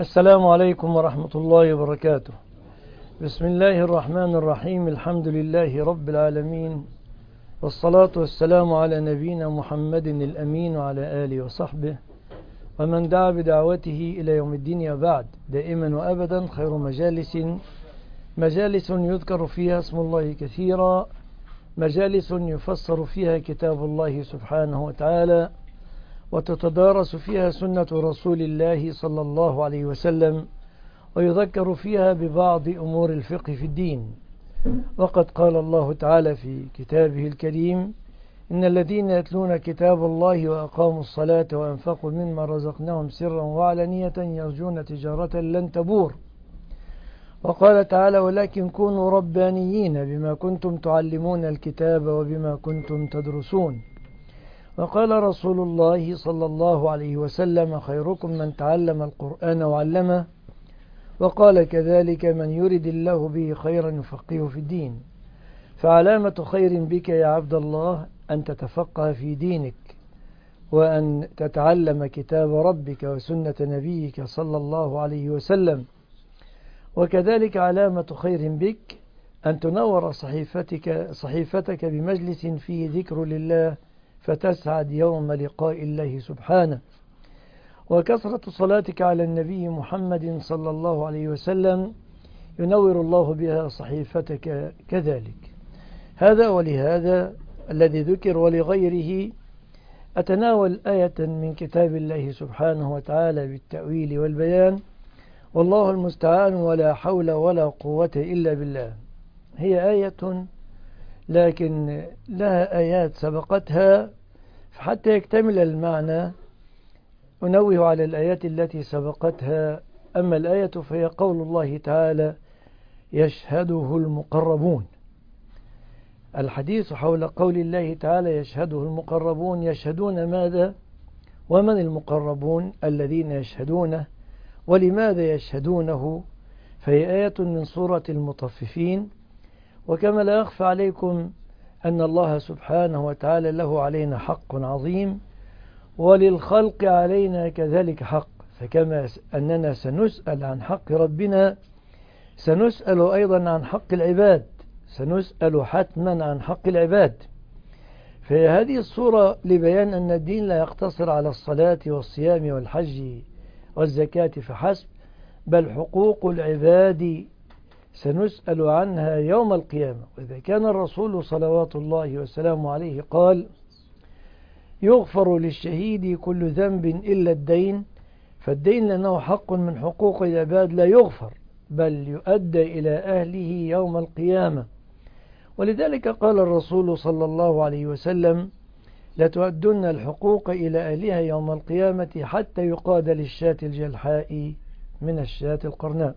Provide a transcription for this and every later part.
السلام عليكم ورحمة الله وبركاته. بسم الله الرحمن الرحيم. الحمد لله رب العالمين، والصلاة والسلام على نبينا محمد الأمين وعلى آله وصحبه ومن دعا بدعوته إلى يوم الدين. وبعد، دائما وأبدا خير مجالس يذكر فيها اسم الله كثيرا، مجالس يفسر فيها كتاب الله سبحانه وتعالى، وتتدارس فيها سنة رسول الله صلى الله عليه وسلم، ويذكر فيها ببعض أمور الفقه في الدين. وقد قال الله تعالى في كتابه الكريم: إن الذين يتلون كتاب الله وأقاموا الصلاة وأنفقوا مما رزقناهم سرا وعلانية يرجون تجارة لن تبور. وقال تعالى: ولكن كونوا ربانيين بما كنتم تعلمون الكتاب وبما كنتم تدرسون. وقال رسول الله صلى الله عليه وسلم: خيركم من تعلم القرآن وعلمه. وقال كذلك: من يرد الله به خيرا يفقهه في الدين. فعلامة خير بك يا عبد الله أن تتفقه في دينك، وأن تتعلم كتاب ربك وسنة نبيك صلى الله عليه وسلم. وكذلك علامة خير بك أن تنور صحيفتك بمجلس فيه ذكر لله، فتسعد يوم لقاء الله سبحانه. وكثرة صلاتك على النبي محمد صلى الله عليه وسلم ينور الله بها صحيفتك كذلك. هذا ولهذا الذي ذكر ولغيره أتناول آية من كتاب الله سبحانه وتعالى بالتأويل والبيان، والله المستعان، ولا حول ولا قوة إلا بالله. هي آية لكن لها آيات سبقتها، فحتى يكتمل المعنى أنوه على الآيات التي سبقتها. أما الآية فهي قول الله تعالى: يشهده المقربون. الحديث حول قول الله تعالى: يشهده المقربون. يشهدون ماذا؟ ومن المقربون الذين يشهدونه؟ ولماذا يشهدونه؟ فهي آية من سورة المطففين. وكما لا يخفى عليكم أن الله سبحانه وتعالى له علينا حق عظيم، وللخلق علينا كذلك حق. فكما أننا سنسأل عن حق ربنا، سنسأل أيضا عن حق العباد، سنسأل حتما عن حق العباد. فهذه الصورة لبيان أن الدين لا يقتصر على الصلاة والصيام والحج والزكاة فحسب، بل حقوق العباد سنسأل عنها يوم القيامة. وإذا كان الرسول صلوات الله وسلامه عليه قال: يغفر للشهيد كل ذنب إلا الدين، فالدين لأنه حق من حقوق العباد لا يغفر، بل يؤدى إلى أهله يوم القيامة. ولذلك قال الرسول صلى الله عليه وسلم: لتؤدن الحقوق إلى أهلها يوم القيامة حتى يقاد للشاة الجلحاء من الشاة القرناء.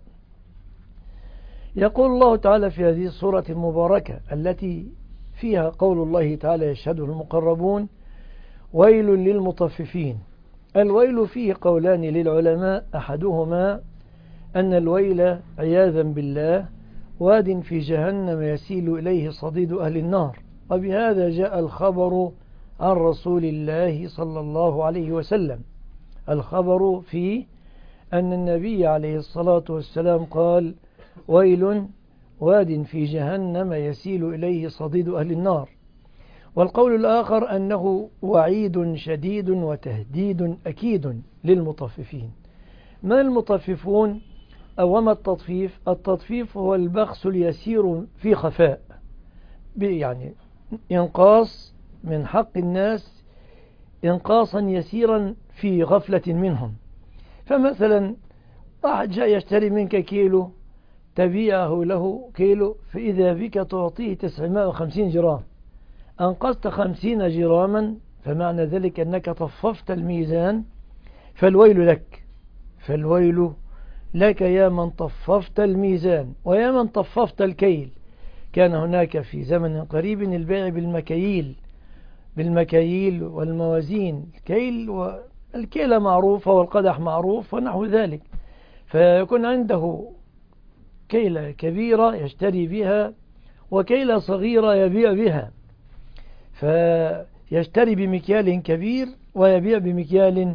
يقول الله تعالى في هذه السورة المباركة التي فيها قول الله تعالى: يشهده المقربون: ويل للمطففين. الويل فيه قولان للعلماء، أحدهما أن الويل عياذا بالله واد في جهنم يسيل إليه صديد أهل النار. وبهذا جاء الخبر عن رسول الله صلى الله عليه وسلم. الخبر فيه أن النبي عليه الصلاة والسلام قال: ويل واد في جهنم يسيل إليه صديد أهل النار. والقول الآخر أنه وعيد شديد وتهديد أكيد للمطففين. ما المطففون أو ما التطفيف؟ التطفيف هو البخس اليسير في خفاء، يعني إنقاص من حق الناس إنقاصا يسيرا في غفلة منهم. فمثلا واحد جاء يشتري منك كيلو، تبيعه له كيلو، فإذا بك تعطيه 950 جرام، أنقصت 50 جراما، فمعنى ذلك أنك طففت الميزان. فالويل لك، فالويل لك يا من طففت الميزان ويا من طففت الكيل. كان هناك في زمن قريب البيع بالمكاييل والموازين، الكيل والكيلة معروفة والقدح معروف ونحو ذلك. فيكون عنده كيلة كبيرة يشتري بها وكيلة صغيرة يبيع بها، فيشتري بمكيال كبير ويبيع بمكيال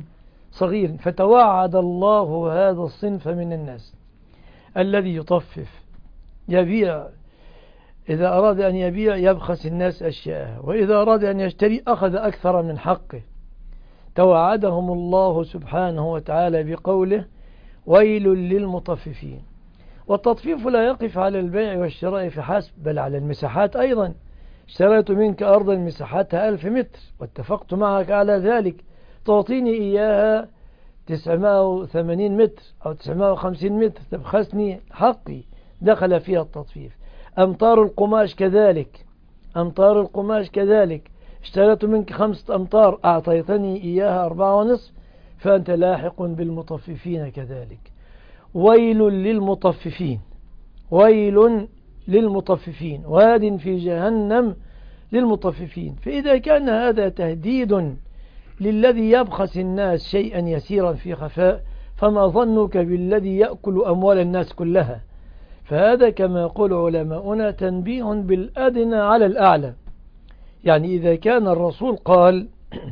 صغير. فتوعد الله هذا الصنف من الناس الذي يطفف، يبيع، إذا أراد أن يبيع يبخس الناس أشياء، وإذا أراد أن يشتري أخذ أكثر من حقه. توعدهم الله سبحانه وتعالى بقوله ويل للمطففين. والتطفيف لا يقف على البيع والشراء فحسب، بل على المساحات أيضا. اشتريت منك أرضا مساحتها 1000 متر واتفقت معك على ذلك، تعطيني إياها 980 متر أو 950 متر، تبخسني حقي، دخل فيها التطفيف. أمطار القماش كذلك، أمطار القماش كذلك، اشتريت منك 5 أمتار أعطيتني إياها 4.5، فأنت لاحق بالمطففين كذلك. ويل للمطففين، ويل للمطففين، واد في جهنم للمطففين. فإذا كان هذا تهديد للذي يبخس الناس شيئا يسيرا في خفاء، فما ظنك بالذي يأكل أموال الناس كلها؟ فهذا كما يقول علماؤنا تنبيه بالأدنى على الأعلى. يعني إذا كان الرسول قال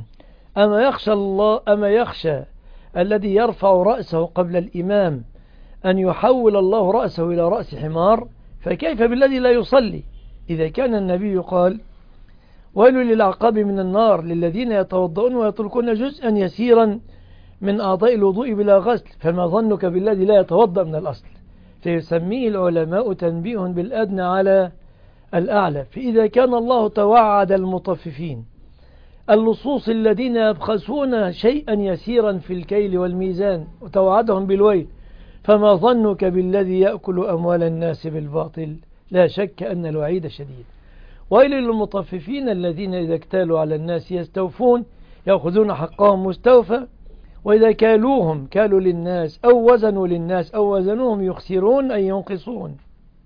أما يخشى الذي يرفع رأسه قبل الإمام أن يحول الله رأسه إلى رأس حمار، فكيف بالذي لا يصلي؟ إذا كان النبي قال ويل للعقاب من النار للذين يتوضؤون ويتركون جزءا يسيرا من أعضاء الوضوء بلا غسل، فما ظنك بالذي لا يتوضأ من الأصل؟ فيسميه العلماء تنبيه بالأدنى على الأعلى. فإذا كان الله توعد المطففين اللصوص الذين يبخسون شيئا يسيرا في الكيل والميزان وتوعدهم بالويل، فما ظنك بالذي يأكل أموال الناس بالباطل؟ لا شك أن الوعيد شديد. ويل للمطففين الذين إذا اكتالوا على الناس يستوفون، يأخذون حقهم مستوفى، وإذا كالوهم كالوا للناس أو وزنوا للناس أو وزنوهم يخسرون أي ينقصون.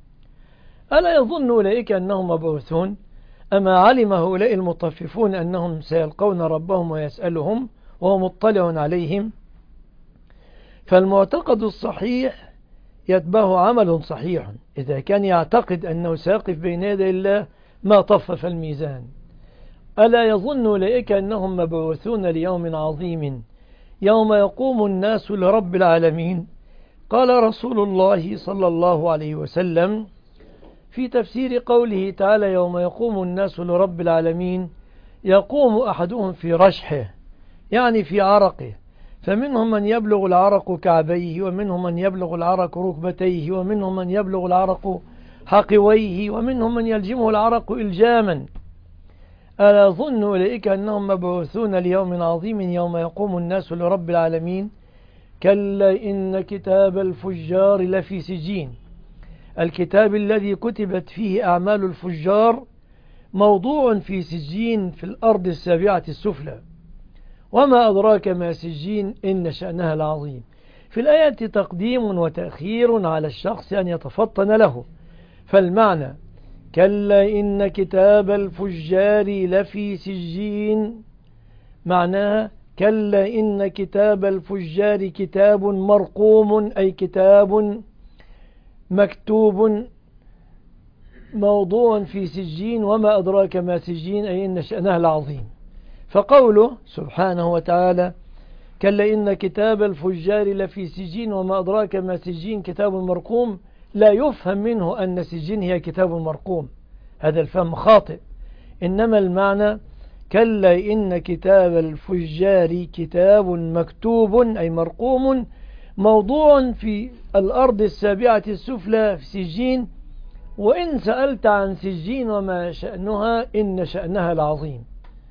ألا يظن أولئك أنهم مبعوثون؟ أما علم هؤلاء المطففون أنهم سيلقون ربهم ويسألهم وهو مطلع عليهم؟ فالمعتقد الصحيح يتبعه عمل صحيح. إذا كان يعتقد أنه سيقف بين يدي الله ما طفف الميزان. ألا يظن أولئك أنهم مبعوثون ليوم عظيم يوم يقوم الناس لرب العالمين؟ قال رسول الله صلى الله عليه وسلم في تفسير قوله تعالى يوم يقوم الناس لرب العالمين: يقوم أحدهم في رشحه، يعني في عرقه، فمنهم من يبلغ العرق كعبيه، ومنهم من يبلغ العرق ركبتيه، ومنهم من يبلغ العرق حقويه، ومنهم من يلجمه العرق إلجاما. ألا ظن أولئك أنهم مبعوثون ليوم عظيم يوم يقوم الناس لرب العالمين؟ كلا إن كتاب الفجار لفي سجين. الكتاب الذي كتبت فيه أعمال الفجار موضوع في سجين في الأرض السابعة السفلى. وما أدراك ما سجين إن شأنها العظيم. في الآية تقديم وتأخير على الشخص أن يتفطن له. فالمعنى كلا إن كتاب الفجار لفي سجين، معناها كلا إن كتاب الفجار كتاب مرقوم، أي كتاب مكتوب موضوع في سجين. وما أدراك ما سجين أي إن شأنها العظيم. فقوله سبحانه وتعالى كلا إن كتاب الفجار لفي سجين وما أدراك ما سجين كتاب مرقوم، لا يفهم منه أن سجين هي كتاب مرقوم، هذا الفهم خاطئ. إنما المعنى كلا إن كتاب الفجار كتاب مكتوب أي مرقوم موضوع في الأرض السابعة السفلى في سجين. وإن سألت عن سجين وما شأنها إن شأنها العظيم.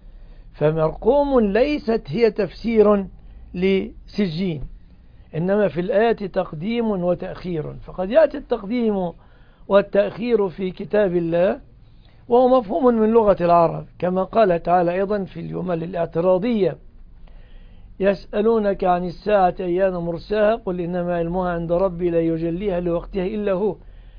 فمرقوم ليست هي تفسير لسجين، إنما في الآية تقديم وتأخير. فقد يأتي التقديم والتأخير في كتاب الله وهو مفهوم من لغة العرب، كما قال تعالى أيضا في الجمل الاعتراضية: يسألونك عن الساعة أيان مرساها قل إنما علمها عند ربي لا يجليها لوقتها إلا هو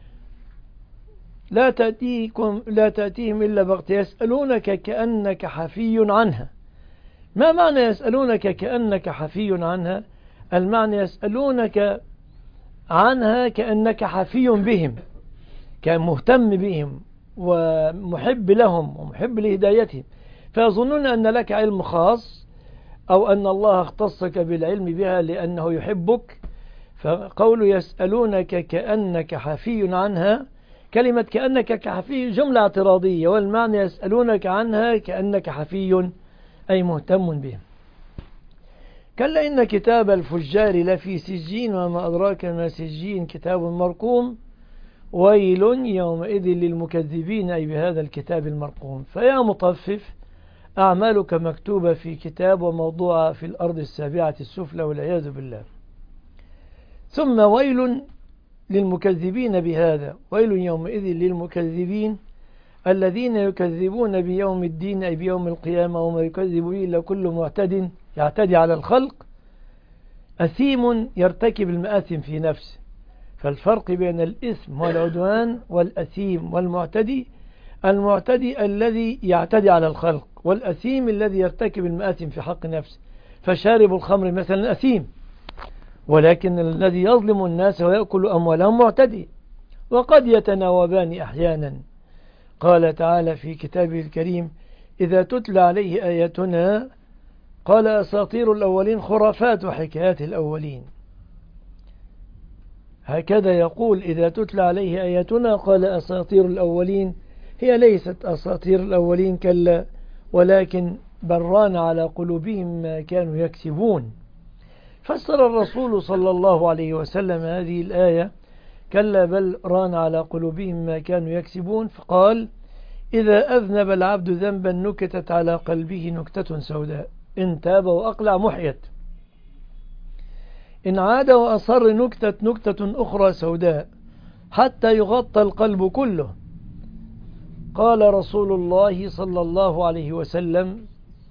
لا تأتيهم إلا بغتة يسألونك كأنك حفي عنها. ما معنى يسألونك كأنك حفي عنها؟ المعنى يسألونك عنها كأنك حفي بهم، كان مهتم بهم ومحب لهم ومحب لهدايتهم، فيظنون أن لك علم خاص أو أن الله اختصك بالعلم بها لأنه يحبك. فقول يسألونك كأنك حفي عنها، كلمة كأنك كحفي جملة اعتراضية، والمعنى يسألونك عنها كأنك حفي أي مهتم به. كلا إن كتاب الفجار لفي سجين وما أدراك ما سجين كتاب مرقوم ويل يومئذ للمكذبين أي بهذا الكتاب المرقوم. فيا مطفف أعمالك مكتوبة في كتاب وموضوعة في الأرض السابعة السفلى والعياذ بالله. ثم ويل للمكذبين بهذا، ويل يومئذ للمكذبين الذين يكذبون بيوم الدين أي بيوم القيامة، وما يكذب به إلا كل معتد يعتدي على الخلق أثيم يرتكب المآثم في نفسه. فالفرق بين الإثم والعدوان والأثيم والمعتدي، المعتدي الذي يعتدي على الخلق، والأثيم الذي يرتكب المآثم في حق نفسه. فشارب الخمر مثلا أثيم، ولكن الذي يظلم الناس ويأكل أموالهم معتدي، وقد يتناوبان أحيانا. قال تعالى في كتابه الكريم إذا تتلى عليه آياتنا قال أساطير الأولين خرافات وحكايات الأولين. هكذا يقول إذا تتلى عليه آياتنا قال أساطير الأولين، هي ليست أساطير الأولين كلا، ولكن بران على قلوبهم ما كانوا يكسبون. فسر الرسول صلى الله عليه وسلم هذه الآية كلا بل ران على قلوبهم ما كانوا يكسبون، فقال إذا أذنب العبد ذنبا نكتت على قلبه نكتة سوداء، إن تاب وأقلع محيت، إن عاد وأصر نكتة أخرى سوداء حتى يغطى القلب كله. قال رسول الله صلى الله عليه وسلم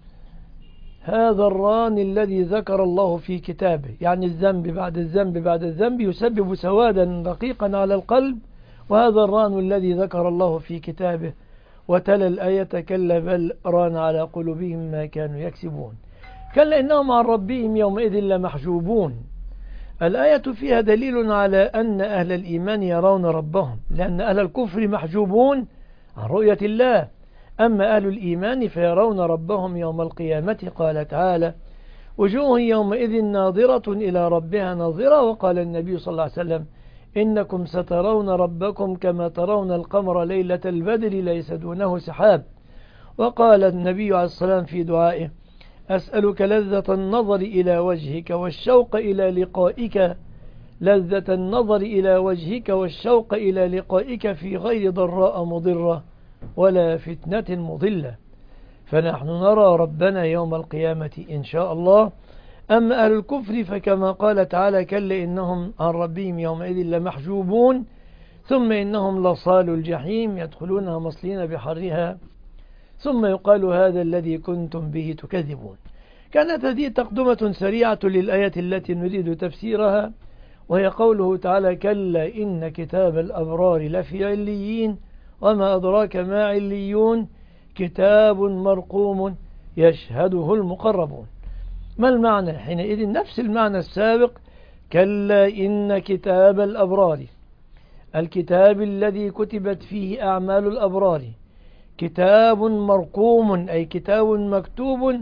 هذا الران الذي ذكر الله في كتابه، يعني الذنب بعد الذنب بعد الذنب يسبب سوادا رقيقا على القلب، وهذا الران الذي ذكر الله في كتابه. وتلا الآية كلا بل ران على قلوبهم ما كانوا يكسبون، كلا إنهم عن ربهم يومئذ لمحجوبون. الآية فيها دليل على أن أهل الإيمان يرون ربهم، لأن أهل الكفر محجوبون عن رؤية الله، أما أهل الإيمان فيرون ربهم يوم القيامة. قال تعالى وجوه يومئذ ناظرة إلى ربها ناظرة. وقال النبي صلى الله عليه وسلم إنكم سترون ربكم كما ترون القمر ليلة البدر ليس دونه سحاب. وقال النبي عليه الصلاة والسلام في دعائه أسألك لذة النظر إلى وجهك والشوق إلى لقائك، لذة النظر إلى وجهك والشوق إلى لقائك في غير ضراء مضرة ولا فتنة مضلة. فنحن نرى ربنا يوم القيامة إن شاء الله. أما أهل الكفر فكما قال تعالى كلا إنهم عن ربهم يومئذ لمحجوبون، ثم إنهم لصالوا الجحيم يدخلونها مصلين بحرها، ثم يقال هذا الذي كنتم به تكذبون. كانت هذه تقدمة سريعة للآية التي نريد تفسيرها، وهي قوله تعالى كلا إن كتاب الأبرار لفي عليين وما أدراك ما عليون كتاب مرقوم يشهده المقربون. ما المعنى حينئذ؟ نفس المعنى السابق، كلا إن كتاب الأبرار، الكتاب الذي كتبت فيه أعمال الأبرار، كتاب مرقوم أي كتاب مكتوب.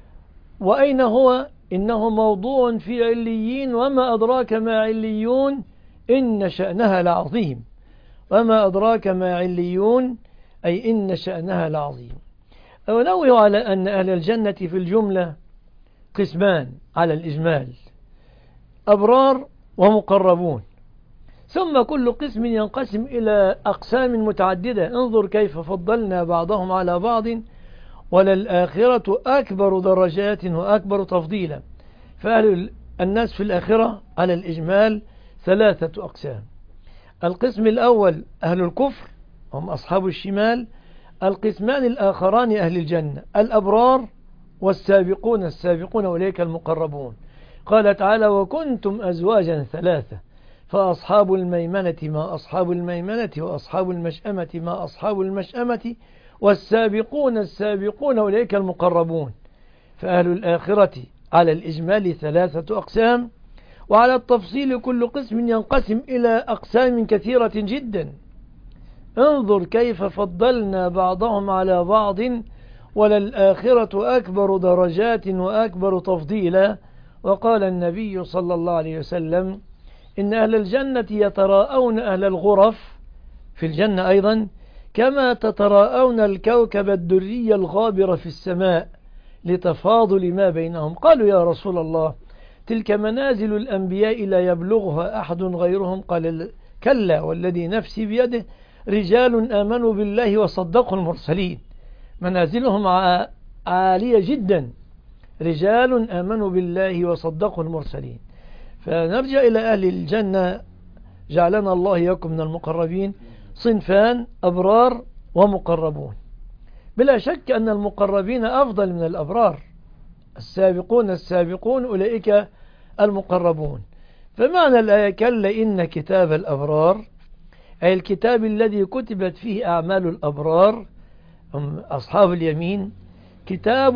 وأين هو؟ إنه موضوع في عليين، وما أدراك ما عليون إن شأنها لعظيم. وما أدراك ما عليون أي إن شأنها لعظيم. ونوه على أن أهل الجنة في الجملة قسمان على الإجمال، أبرار ومقربون، ثم كل قسم ينقسم إلى أقسام متعددة. انظر كيف فضلنا بعضهم على بعض، وللآخرة أكبر درجات وأكبر تفضيلا. فأهل الناس في الآخرة على الإجمال ثلاثة أقسام. القسم الأول أهل الكفر هم أصحاب الشمال. القسمان الآخران أهل الجنة الأبرار والسابقون السابقون أولئك المقربون. قال تعالى وكنتم أزواجا ثلاثة فأصحاب الميمنة ما أصحاب الميمنة وأصحاب المشأمة ما أصحاب المشأمة والسابقون السابقون أولئك المقربون. فأهل الآخرة على الإجمال ثلاثة أقسام، وعلى التفصيل كل قسم ينقسم إلى أقسام كثيرة جدا. انظر كيف فضلنا بعضهم على بعض، وللآخرة أكبر درجات وأكبر تفضيلا. وقال النبي صلى الله عليه وسلم إن أهل الجنة يتراءون أهل الغرف في الجنة أيضا كما تتراءون الكوكب الدري الغابر في السماء لتفاضل ما بينهم. قالوا يا رسول الله تلك منازل الأنبياء لا يبلغها أحد غيرهم. قال كلا والذي نفسي بيده رجال آمنوا بالله وصدقوا المرسلين. منازلهم عالية جدا، رجال آمنوا بالله وصدقوا المرسلين. فنرجع إلى أهل الجنة، جعلنا الله إياكم من المقربين. صنفان: أبرار ومقربون. بلا شك أن المقربين أفضل من الأبرار. السابقون أولئك المقربون. فمعنى الآية كلا إن كتاب الأبرار أي الكتاب الذي كتبت فيه أعمال الأبرار هم أصحاب اليمين كتاب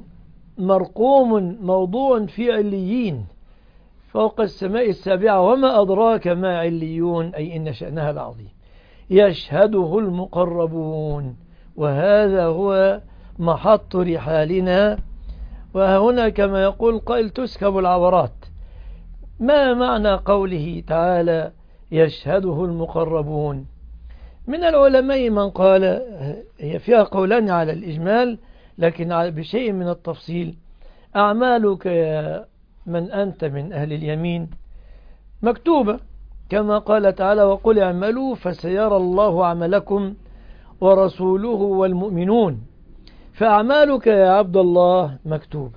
مرقوم موضوع في عليين فوق السماء السابعة. وما أدراك ما عليون أي إن شأنها العظيم. يشهده المقربون، وهذا هو محط رحالنا. وهنا كما يقول قائل تسكب العبرات. ما معنى قوله تعالى يشهده المقربون؟ من العلماء من قال هي فيها قولان على الإجمال لكن بشيء من التفصيل. أعمالك يا من أنت من أهل اليمين مكتوبة كما قال تعالى وقل اعملوا فسيرى الله عملكم ورسوله والمؤمنون. فأعمالك يا عبد الله مكتوبة.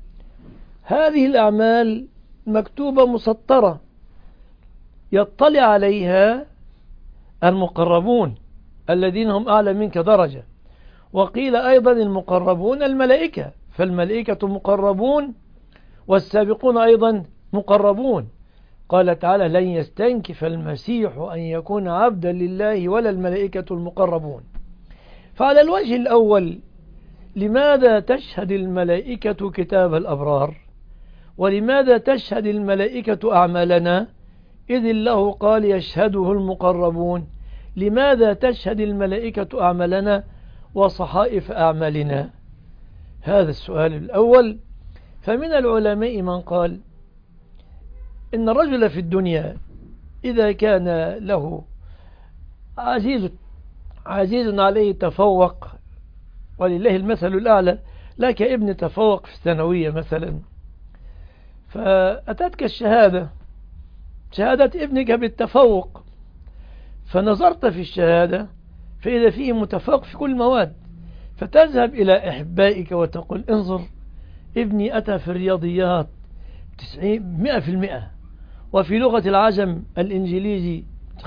هذه الأعمال مكتوبة مسطرة يطلع عليها المقربون الذين هم أعلى منك درجة. وقيل أيضا المقربون الملائكة، فالملائكة مقربون والسابقون أيضا مقربون. قال تعالى لن يستنكف المسيح أن يكون عبدا لله ولا الملائكة المقربون. فعلى الوجه الأول لماذا تشهد الملائكة كتاب الأبرار؟ ولماذا تشهد الملائكة أعمالنا؟ إذ الله قال يشهده المقربون. لماذا تشهد الملائكة أعمالنا وصحائف أعمالنا؟ هذا السؤال الأول. فمن العلماء من قال إن الرجل في الدنيا إذا كان له عزيز عليه تفوق، ولله المثل الأعلى، لك ابن تفوق في الثانوية مثلا، فأتتك شهادة ابنك بالتفوق، فنظرت في الشهادة فإذا فيه متفوق في كل المواد، فتذهب إلى أحبائك وتقول انظر ابني أتى في الرياضيات 100%، وفي لغة العجم الإنجليزي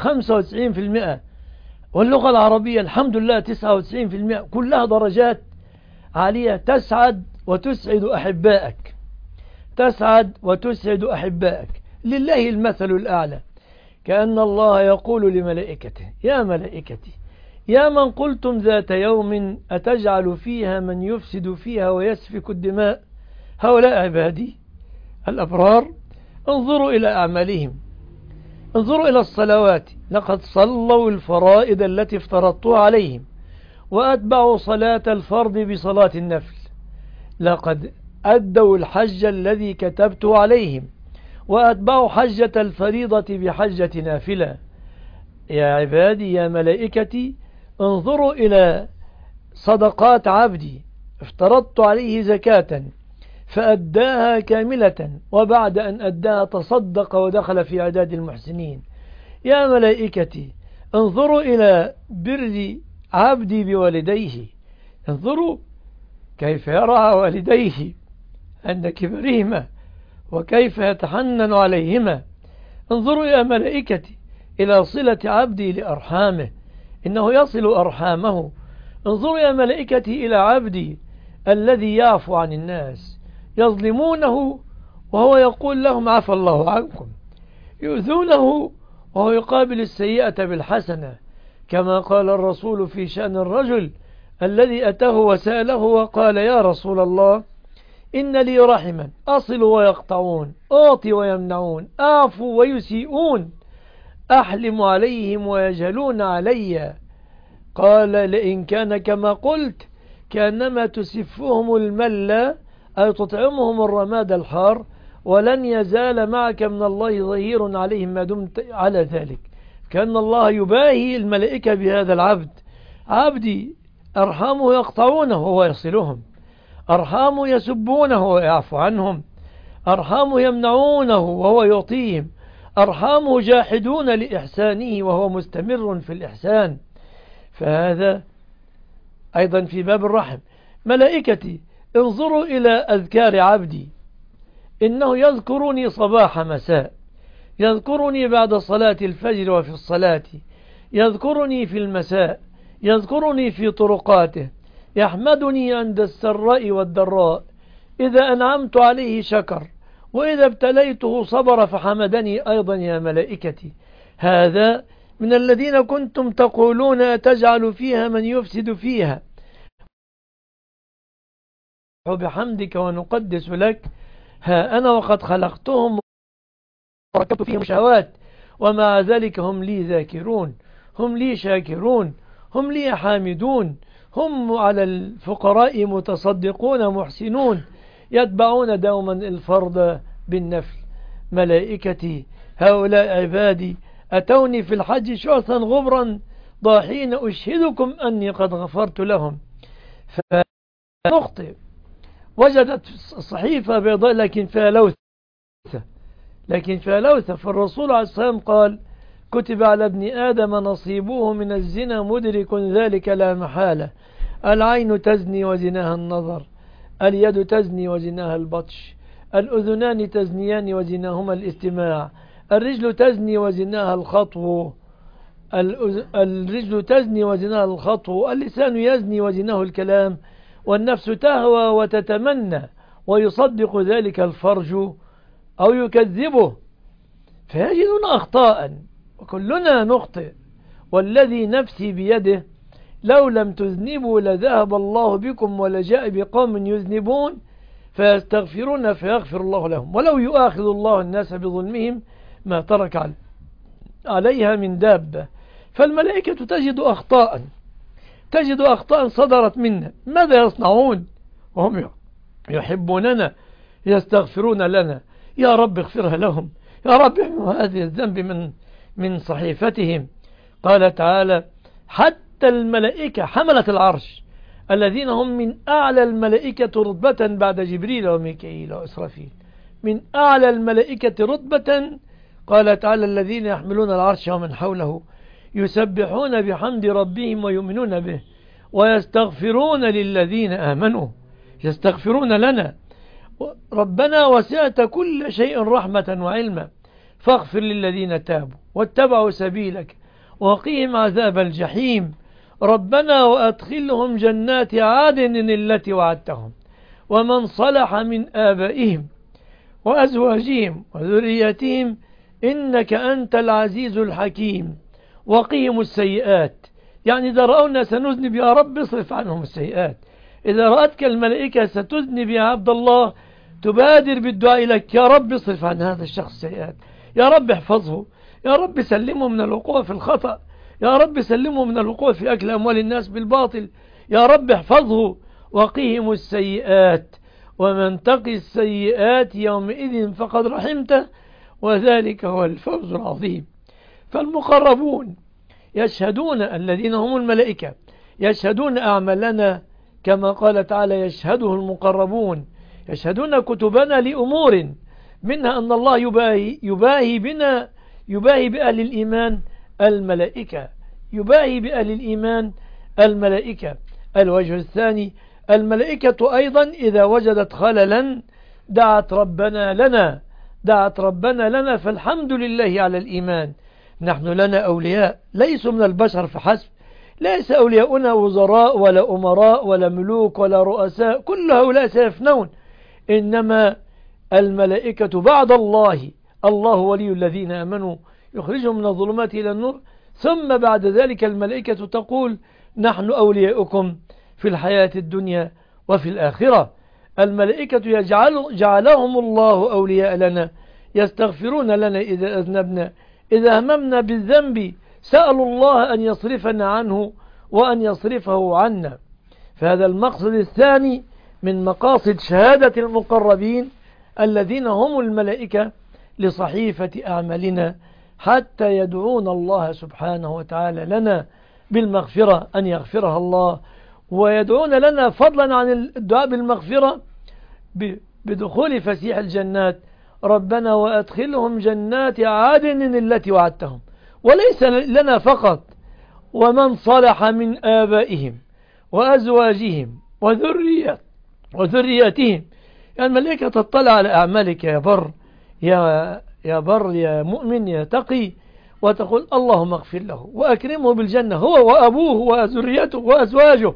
95%، واللغة العربية الحمد لله 99%، كلها درجات عالية. تسعد وتسعد أحبائك، تسعد وتسعد أحبائك. لله المثل الأعلى. كأن الله يقول لملائكته يا ملائكتي يا من قلتم ذات يوم أتجعل فيها من يفسد فيها ويسفك الدماء هؤلاء عبادي الأبرار انظروا إلى أعمالهم، انظروا إلى الصلوات، لقد صلوا الفرائض التي افترضتها عليهم وأتبعوا صلاة الفرض بصلاة النفل، لقد أدوا الحج الذي كتبت عليهم وأتبعوا حجة الفريضة بحجة نافلة. يا عبادي يا ملائكتي انظروا إلى صدقات عبدي، افترضت عليه زكاة فأداها كاملة، وبعد أن أداها تصدق ودخل في عداد المحسنين. يا ملائكتي انظروا إلى بر عبدي بوالديه، انظروا كيف يرعى والديه عند كبرهما وكيف يتحنن عليهما. انظروا يا ملائكتي إلى صلة عبدي لأرحامه، إنه يصل أرحامه. انظروا يا ملائكتي إلى عبدي الذي يعفو عن الناس، يظلمونه وهو يقول لهم عفى الله عنكم، يؤذونه وهو يقابل السيئة بالحسنة، كما قال الرسول في شأن الرجل الذي أتاه وسأله وقال يا رسول الله إن لي رحما أصل ويقطعون، أعطي ويمنعون، أعفو ويسيئون، أحلم عليهم ويجهلون علي. قال لئن كان كما قلت كأنما تسفهم المل أي تطعمهم الرماد الحار، ولن يزال معك من الله ظهير عليهم ما دمت على ذلك. كأن الله يباهي الملائكة بهذا العبد. عبدي أرحامه يقطعونه وهو يصلهم، أرحامه يسبونه ويعفو عنهم، أرحامه يمنعونه وهو يعطيهم، أرحامه جاحدون لإحسانه وهو مستمر في الإحسان. فهذا أيضا في باب الرحم. ملائكتي انظروا إلى أذكار عبدي، إنه يذكرني صباح مساء، يذكرني بعد صلاة الفجر وفي الصلاة، يذكرني في المساء، يذكرني في طرقاته، يحمدني عند السراء والضراء، إذا أنعمت عليه شكر، وإذا ابتليته صبر فحمدني أيضا يا ملائكتي. هذا من الذين كنتم تقولون تجعل فيها من يفسد فيها وبحمدك ونقدس لك. ها أنا وقد خلقتهم وركبت فيهم شهوات، ومع ذلك هم لي ذاكرون، هم لي شاكرون، هم لي حامدون، هم على الفقراء متصدقون محسنون، يتبعون دوما الفرض بالنفل. ملائكتي هؤلاء عبادي أتوني في الحج شعثا غبرا ضاحين أشهدكم أني قد غفرت لهم. فنخطئ، وجدت صحيفة بيضاء لكن فيها لوثة، فالرسول عليه السلام قال: كتب على ابن آدم نصيبه من الزنا مدرك ذلك لا محالة. العين تزني وزناها النظر، اليد تزني وزناها البطش، الأذنان تزنيان وزناهما الاستماع، الرجل تزني وزناها الخطو، اللسان يزني وزناه الكلام، والنفس تهوى وتتمنى ويصدق ذلك الفرج أو يكذبه. فيجدون أخطاء وكلنا نخطئ، والذي نفسي بيده لو لم تذنبوا لذهب الله بكم ولجاء بقوم يذنبون فيستغفرون فيغفر الله لهم، ولو يؤاخذ الله الناس بظلمهم ما ترك عليها من دابة. فالملائكة تجد أخطاء صدرت منا، ماذا يصنعون وهم يحبوننا يستغفرون لنا؟ يا رب اغفرها لهم، يا رب احموا هذه الذنب من صحيفتهم. قال تعالى: حتى الملائكة حملة العرش الذين هم من أعلى الملائكة رتبة بعد جبريل وميكائيل وإسرافيل، من أعلى الملائكة رتبة. قال تعالى: الذين يحملون العرش ومن حوله يسبحون بحمد ربهم ويؤمنون به ويستغفرون للذين آمنوا، يستغفرون لنا. ربنا وسعت كل شيء رحمة وعلما فاغفر للذين تابوا واتبعوا سبيلك وقهم عذاب الجحيم. ربنا وأدخلهم جنات عدن التي وعدتهم ومن صلح من آبائهم وأزواجهم وذرياتهم إنك أنت العزيز الحكيم. وقهم السيئات، يعني إذا رأونا سنذنب يا رب اصرف عنهم السيئات. إذا رأتك الملائكة ستذنب يا عبد الله تبادر بالدعاء لك: يا رب اصرف عن هذا الشخص السيئات، يا رب احفظه، يا رب سلمه من الوقوع في الخطأ، يا رب سلمه من الوقوع في أكل أموال الناس بالباطل، يا رب احفظه. وقهم السيئات، ومن تقي السيئات يومئذ فقد رحمته وذلك هو الفوز العظيم. فالمقربون يشهدون، الذين هم الملائكة يشهدون أعمالنا كما قال تعالى: يشهده المقربون. يشهدون كتبنا لأمور منها أن الله يباهي بأهل الإيمان الملائكة، يباهي بأهل الإيمان الملائكة. الوجه الثاني: الملائكة أيضا إذا وجدت خللا دعت ربنا لنا، فالحمد لله على الإيمان. نحن لنا أولياء ليسوا من البشر فحسب، ليس أولياؤنا وزراء ولا أمراء ولا ملوك ولا رؤساء، كل هؤلاء سيفنون، إنما الملائكة بعد الله ولي الذين آمنوا يخرجهم من الظلمات إلى النور، ثم بعد ذلك الملائكة تقول: نحن أولياؤكم في الحياة الدنيا وفي الآخرة. الملائكة جعلهم الله أولياء لنا، يستغفرون لنا إذا أذنبنا، إذا هممنا بالذنب سألوا الله أن يصرفنا عنه وأن يصرفه عنا. فهذا المقصد الثاني من مقاصد شهادة المقربين الذين هم الملائكة لصحيفة أعمالنا، حتى يدعون الله سبحانه وتعالى لنا بالمغفرة أن يغفرها الله، ويدعون لنا فضلا عن الدعاء بالمغفرة بدخول فسيح الجنات: ربنا وأدخلهم جنات عدن التي وعدتهم. وليس لنا فقط، ومن صلح من آبائهم وأزواجهم وذرياتهم. يعني الملائكة تطلع على أعمالك يا بر يا مؤمن يا تقي، وتقول اللهم اغفر له وأكرمه بالجنة، هو وأبوه وذريته وأزواجه،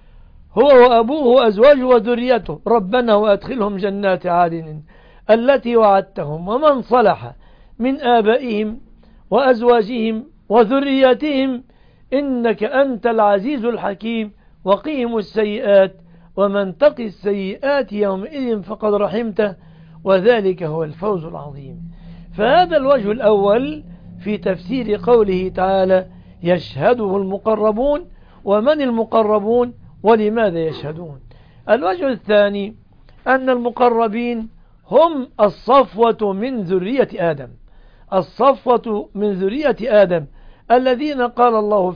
وذريته. ربنا وأدخلهم جنات عدن التي وعدتهم، ومن صلح من آبائهم وأزواجهم وذرياتهم إنك أنت العزيز الحكيم، وقهم السيئات، ومن تقي السيئات يومئذ فقد رحمته، وذلك هو الفوز العظيم. فهذا الوجه الأول في تفسير قوله تعالى: يشهده المقربون. ومن المقربون ولماذا يشهدون؟ الوجه الثاني أن المقربين هم الصفوة من ذرية آدم، الصفوة من ذرية آدم الذين قال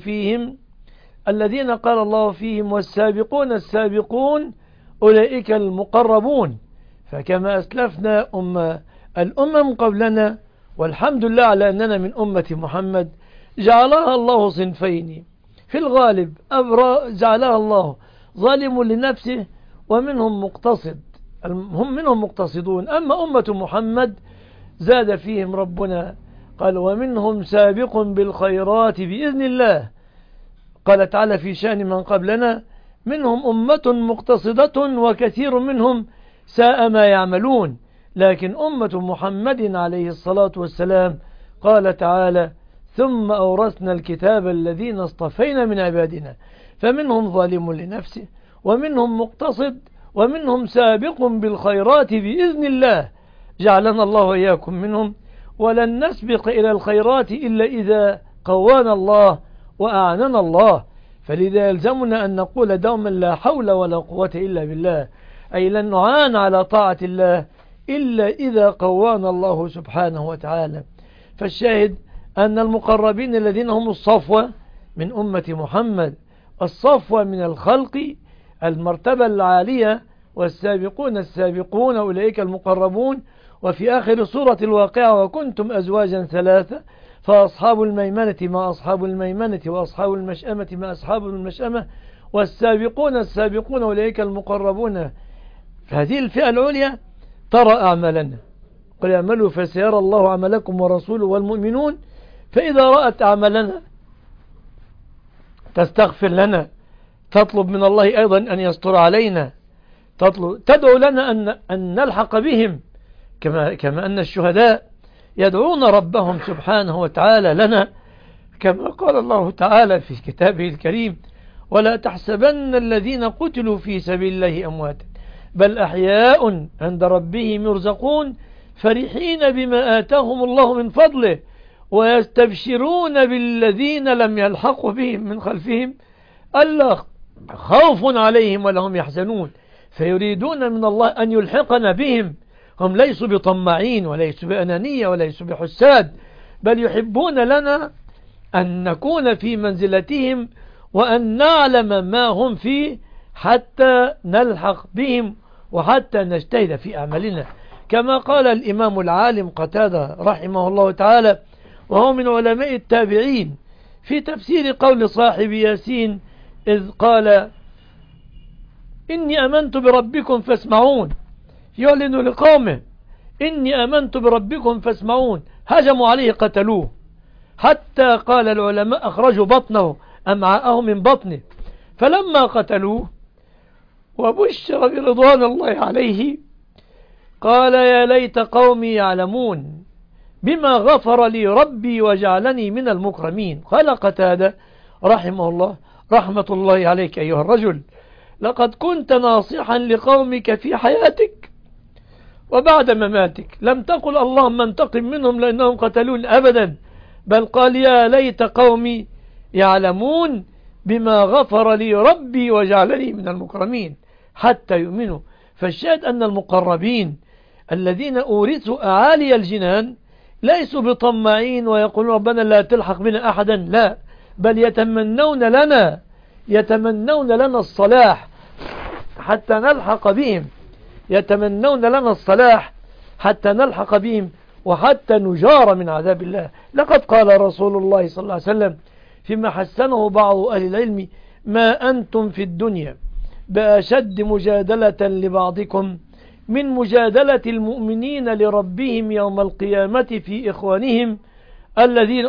الله فيهم والسابقون السابقون أولئك المقربون. فكما أسلفنا الأمم قبلنا، والحمد لله على أننا من أمة محمد، جعلها الله صنفين في الغالب، جعلها الله ظالم لنفسه ومنهم مقتصد، هم منهم مقتصدون. أما أمة محمد زاد فيهم ربنا قال: ومنهم سابق بالخيرات بإذن الله. قال تعالى في شأن من قبلنا: منهم أمة مقتصدة وكثير منهم ساء ما يعملون. لكن أمة محمد عليه الصلاة والسلام قال تعالى: ثم أورثنا الكتاب الذين اصطفينا من عبادنا فمنهم ظالم لنفسه ومنهم مقتصد ومنهم سابق بالخيرات بإذن الله. جعلنا الله وإياكم منهم. ولن نسبق إلى الخيرات إلا إذا قوانا الله وأعننا الله. فلذا يلزمنا أن نقول دوما: لا حول ولا قوة إلا بالله، أي لن نعان على طاعة الله إلا إذا قوانا الله سبحانه وتعالى. فالشاهد أن المقربين الذين هم الصفوة من أمة محمد، الصفوة من الخلق، المرتبة العالية، والسابقون السابقون أولئك المقربون. وفي آخر سورة الواقعة: وكنتم أزواجا ثلاثة فأصحاب الميمنة ما أصحاب الميمنة وأصحاب المشأمة ما أصحاب المشأمة والسابقون السابقون أولئك المقربون. فهذه الفئة العليا ترى أعمالنا: قل اعملوا فسيرى الله عملكم ورسوله والمؤمنون. فإذا رأت أعمالنا تستغفر لنا، تطلب من الله أيضا أن يستر علينا، تدعو لنا أن نلحق بهم، كما أن الشهداء يدعون ربهم سبحانه وتعالى لنا، كما قال الله تعالى في كتابه الكريم: ولا تحسبن الذين قتلوا في سبيل الله أمواتا بل أحياء عند ربهم يرزقون فرحين بما آتاهم الله من فضله ويستبشرون بالذين لم يلحقوا بهم من خلفهم ألا خوف عليهم ولا هم يحزنون. فيريدون من الله أن يلحقنا بهم. هم ليسوا بطماعين وليسوا بأنانية وليسوا بحساد، بل يحبون لنا أن نكون في منزلتهم وأن نعلم ما هم فيه حتى نلحق بهم وحتى نجتهد في أعمالنا. كما قال الإمام العالم قتادة رحمه الله تعالى، وهو من علماء التابعين، في تفسير قول صاحب ياسين إذ قال: إني آمنت بربكم فاسمعون. يعلن لقومه: إني آمنت بربكم فاسمعون. هجموا عليه قتلوه، حتى قال العلماء أخرجوا بطنه أمعاءه من بطنه. فلما قتلوه وبشر برضوان الله عليه قال: يا ليت قومي يعلمون بما غفر لي ربي وجعلني من المكرمين. قال قتادة رحمه الله: رحمة الله عليك أيها الرجل، لقد كنت ناصحا لقومك في حياتك وبعد مماتك، لم تقل اللهم انتقم منهم لأنهم قتلون أبدا، بل قال: يا ليت قومي يعلمون بما غفر لي ربي وجعلني من المكرمين حتى يؤمنوا. فالشاهد أن المقربين الذين أورثوا أعالي الجنان ليسوا بطماعين ويقولون ربنا لا تلحق بنا أحدا، لا، بل يتمنون لنا الصلاح حتى نلحق بهم، يتمنون لنا الصلاح حتى نلحق بهم وحتى نجار من عذاب الله. لقد قال رسول الله صلى الله عليه وسلم فيما حسنه بعض أهل العلم: ما أنتم في الدنيا بأشد مجادلة لبعضكم من مجادلة المؤمنين لربهم يوم القيامة في إخوانهم الذين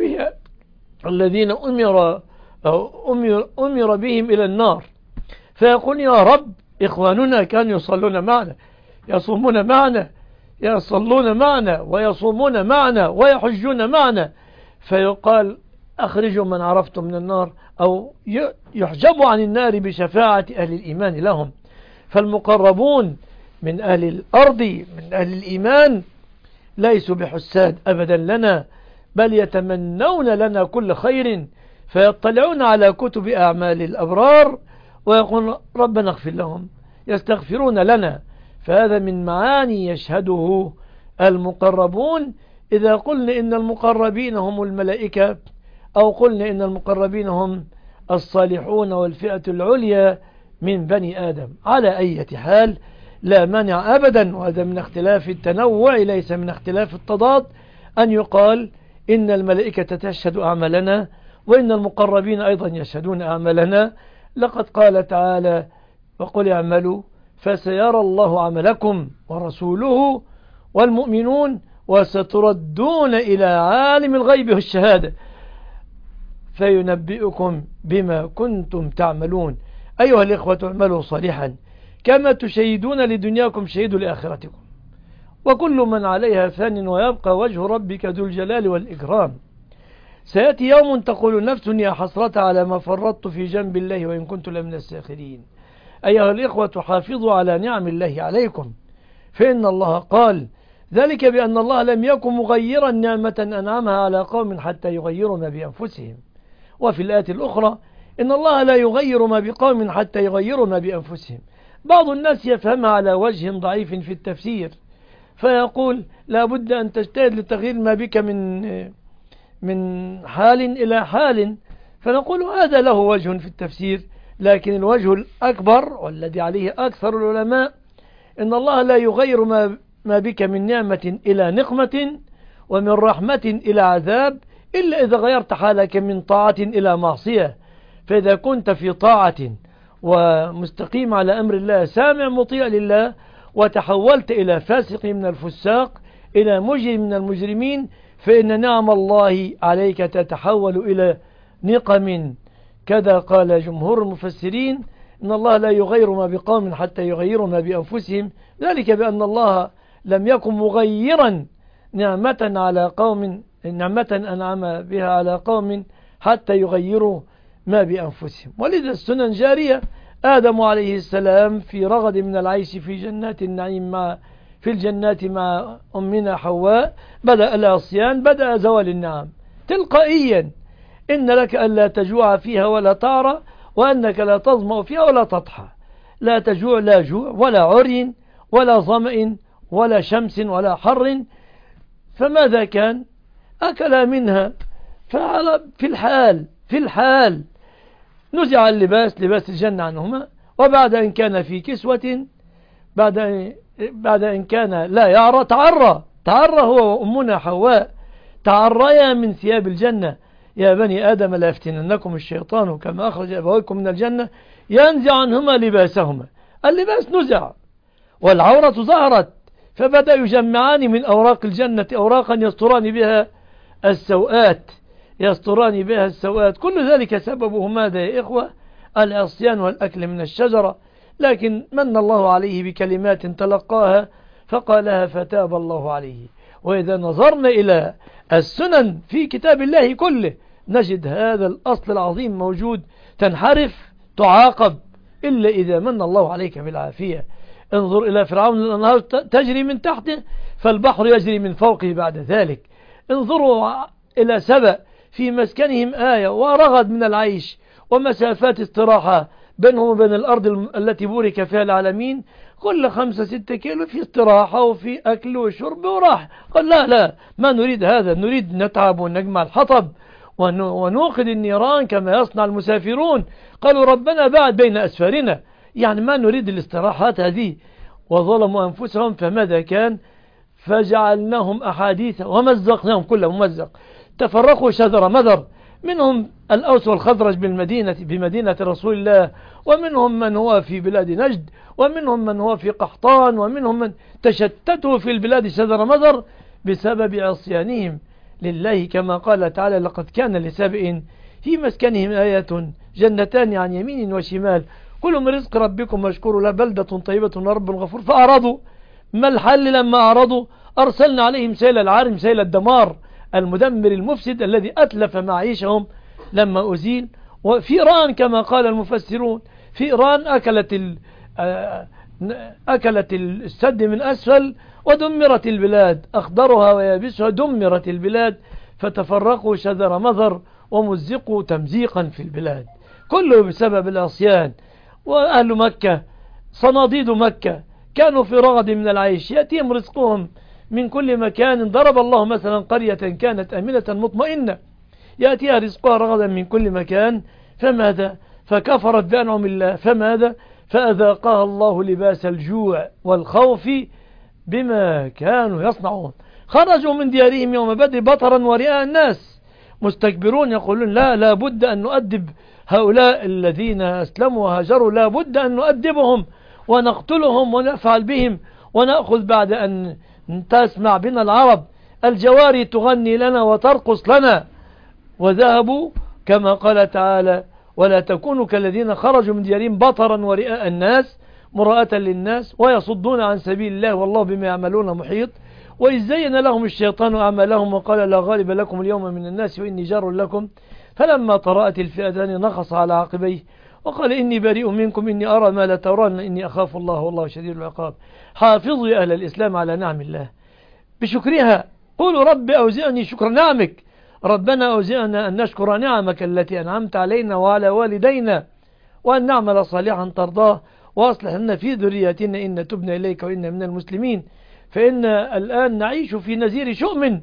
أمر بهم إلى النار، فيقول يا رب إخواننا كانوا يصلون معنا، يصومون معنا، يصلون معنا ويصومون معنا ويحجون معنا، فيقال أخرجوا من عرفتم من النار، أو يحجبوا عن النار بشفاعة أهل الإيمان لهم. فالمقربون من أهل الأرض من أهل الإيمان ليسوا بحساد أبدا لنا، بل يتمنون لنا كل خير، فيطلعون على كتب أعمال الأبرار ويقول ربنا اغفر لهم، يستغفرون لنا. فهذا من معاني يشهده المقربون. إذا قلنا إن المقربين هم الملائكة، أو قلنا إن المقربين هم الصالحون والفئة العليا من بني آدم، على أي حال لا مانع أبدا، وهذا من اختلاف التنوع ليس من اختلاف التضاد، أن يقال إن الملائكة تشهد أعمالنا وإن المقربين أيضا يشهدون أعمالنا. لقد قال تعالى: وقل اعملوا فسيرى الله عملكم ورسوله والمؤمنون وستردون إلى عالم الغيب والشهادة فينبئكم بما كنتم تعملون. أيها الإخوة اعملوا صالحا كما تشهدون لدنياكم شهدوا لآخرتكم، وكل من عليها فان ويبقى وجه ربك ذو الجلال والإكرام. سيأتي يوم تقول نفس يا حسرة على ما فرطت في جنب الله وإن كنت لمن الساخرين. أيها الإخوة حافظوا على نعم الله عليكم، فإن الله قال ذلك بأن الله لم يكن مغيرا نعمة أنعمها على قوم حتى يغيروا ما بأنفسهم. وفي الآية الأخرى إن الله لا يغير ما بقوم حتى يغيروا ما بأنفسهم. بعض الناس يفهمها على وجه ضعيف في التفسير، فيقول لا بد أن تجتهد لتغيير ما بك من حال إلى حال، فنقول هذا له وجه في التفسير، لكن الوجه الأكبر والذي عليه أكثر العلماء إن الله لا يغير ما بك من نعمة إلى نقمة ومن رحمة إلى عذاب إلا إذا غيرت حالك من طاعة إلى معصية. فإذا كنت في طاعة ومستقيم على أمر الله سامع مطيع لله، وتحولت إلى فاسق من الفساق إلى مجرم من المجرمين، فإن نعم الله عليك تتحول إلى نقم. كذا قال جمهور المفسرين إن الله لا يغير ما بقوم حتى يغيروا ما بأنفسهم، ذلك بأن الله لم يكن مغيرا نعمة أنعم بها على قوم حتى يغيروا ما بأنفسهم. ولذا السنن جارية. آدم عليه السلام في رغد من العيش في جنات النعيم في الجنات مع أمنا حواء بدأ العصيان، بدأ زوال النعم تلقائيا. إن لك ألا تجوع فيها ولا تعرى، وأنك لا تظمأ فيها ولا تضحى. لا تجوع، لا جوع ولا عري ولا ظمأ ولا شمس ولا حر. فماذا كان؟ أكل منها. في الحال نزع اللباس، لباس الجنة عنهما، وبعد أن كان في كسوة، بعد أن كان لا يعرى، تعرى هو وأمنا حواء، تعريا من ثياب الجنة. يا بني آدم لا يفتننكم الشيطان كما أخرج أبويكم من الجنة ينزع عنهما لباسهما. اللباس نزع والعورة ظهرت، فبدأ يجمعان من أوراق الجنة أوراقا يستران بها السوءات. كل ذلك سببه ماذا يا إخوة؟ العصيان والأكل من الشجرة. لكن من الله عليه بكلمات تلقاها فقالها فتاب الله عليه. وإذا نظرنا إلى السنن في كتاب الله كله نجد هذا الأصل العظيم موجود. تنحرف تعاقب إلا إذا من الله عليك بالعافية. انظر إلى فرعون، الأنهار تجري من تحته فالبحر يجري من فوقه بعد ذلك. انظروا إلى سبأ في مسكنهم آية ورغد من العيش ومسافات استراحة بينهم وبين الأرض التي بورك فيها العالمين، كل 5-6 كيلو في استراحة وفي أكل وشرب وراحة. قال لا لا، ما نريد هذا، نريد نتعب ونجمع الحطب ونوقد النيران كما يصنع المسافرون. قالوا ربنا بعد بين أسفارنا، يعني ما نريد الاستراحات هذه. وظلموا أنفسهم، فماذا كان؟ فجعلناهم أحاديث ومزقناهم كل ممزق، تفرقوا شذر مذر، منهم الأوس والخزرج بمدينة رسول الله، ومنهم من هو في بلاد نجد، ومنهم من هو في قحطان، ومنهم من تشتتوا في البلاد شذر مذر بسبب عصيانهم لله، كما قال تعالى لقد كان لسابئ في مسكنهم آية جنتان عن يمين وشمال كلوا من رزق ربكم واشكروا له بلدة طيبة ورب غفور. فأعرضوا، ما الحل لما أعرضوا؟ أرسلنا عليهم سيل العارم، سيل الدمار المدمر المفسد الذي أتلف معيشهم لما أزيل. وفئران كما قال المفسرون، فئران أكلت السد من أسفل ودمرت البلاد، أخضرها ويابسها دمرت البلاد، فتفرقوا شذر مذر ومزقوا تمزيقا في البلاد، كله بسبب العصيان. وأهل مكة صناديد مكة كانوا في رغد من العيش، يأتيهم رزقهم من كل مكان. ضرب الله مثلا قرية كانت آمنة مطمئنة يأتيها رزقها رغدا من كل مكان، فماذا؟ فكفرت بأنعم الله، فماذا؟ فأذاقها الله لباس الجوع والخوف بما كانوا يصنعون. خرجوا من ديارهم يوم بدر بطرا ورئاء الناس مستكبرون، يقولون لا بد أن نؤدب هؤلاء الذين أسلموا وهاجروا، لا بد أن نؤدبهم ونقتلهم ونفعل بهم ونأخذ بعد أن تسمع بنا العرب الجواري تغني لنا وترقص لنا. وذهبوا كما قال تعالى ولا تكونوا كالذين خرجوا من ديارهم بطرا ورئاء الناس مراءة للناس ويصدون عن سبيل الله والله بما يعملون محيط. وإذ زين لهم الشيطان أعمالهم وقال لا غالب لكم اليوم من الناس وإني جار لكم فلما طرأت الفئتان نخص على عقبيه وقال إني بريء منكم إني أرى ما لا ترون إني أخاف الله والله شديد العقاب. حافظوا يا أهل الإسلام على نعم الله بشكرها، قولوا رب أوزعني شكر نعمك، ربنا أوزعنا أن نشكر نعمك التي أنعمت علينا وعلى والدينا وأن نعمل صالحا ترضاه وأصلح لنا في ذريتنا إن تبنا إليك وإن من المسلمين. فإن الآن نعيش في نزير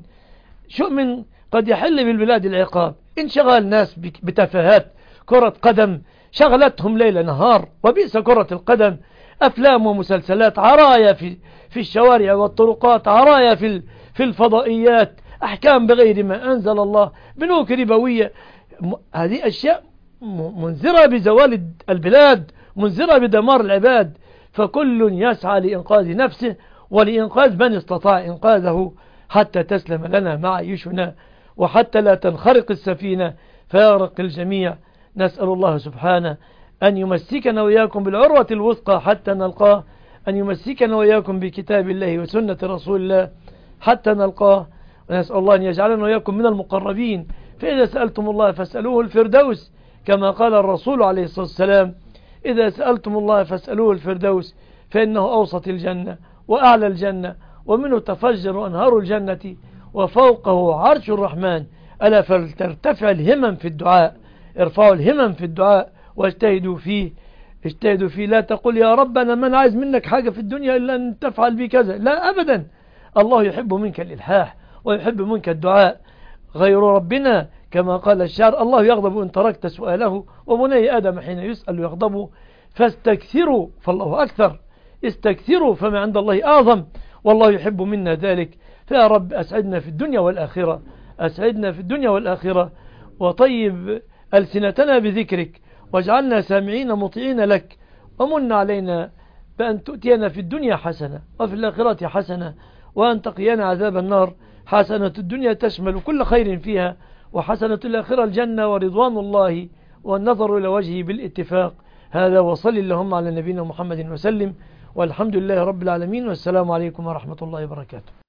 شؤم قد يحل بالبلاد العقاب. انشغال ناس بتفاهات كرة قدم شغلتهم ليل نهار، وبئس كرة القدم، أفلام ومسلسلات، عرايا في الشوارع والطرقات، عرايا في الفضائيات، أحكام بغير ما أنزل الله، بنوك ربوية. هذه أشياء منذرة بزوال البلاد، منذرة بدمار العباد. فكل يسعى لإنقاذ نفسه ولإنقاذ من استطاع إنقاذه حتى تسلم لنا معيشنا وحتى لا تنخرق السفينة فيغرق الجميع. نسأل الله سبحانه أن يمسكنا وإياكم بالعروة الوثقى حتى نلقاه، أن يمسكنا وإياكم بكتاب الله وسنة رسول الله حتى نلقاه، ونسأل الله أن يجعلنا وإياكم من المقربين. فإذا سألتم الله فاسألوه الفردوس كما قال الرسول عليه الصلاة والسلام إذا سألتم الله فاسألوه الفردوس فإنه أوسط الجنة وأعلى الجنة ومنه تفجر أنهار الجنة وفوقه عرش الرحمن. ألا فلترتفع الهمم في الدعاء، ارفعوا الهمم في الدعاء واجتهدوا فيه، اجتهدوا فيه. لا تقول يا رب أنا من عايز منك حاجة في الدنيا إلا أن تفعل بي كذا، لا أبدا. الله يحب منك الإلحاح ويحب منك الدعاء. غير ربنا كما قال الشاعر الله يغضب إن تركت سؤاله وبني آدم حين يسأل يغضب فاستكثروا فالله أكثر، استكثروا فما عند الله أعظم والله يحب منا ذلك. فيا رب أسعدنا في الدنيا والآخرة، أسعدنا في الدنيا والآخرة، وطيب ألسنتنا بذكرك واجعلنا سامعين مطيعين لك، ومن علينا بأن تؤتينا في الدنيا حسنة وفي الآخرة حسنة وأن تقينا عذاب النار. حسنة الدنيا تشمل كل خير فيها، وحسنة الآخرة الجنة ورضوان الله والنظر إلى وجهه بالاتفاق. هذا وصل اللهم على نبينا محمد وسلم، والحمد لله رب العالمين، والسلام عليكم ورحمة الله وبركاته.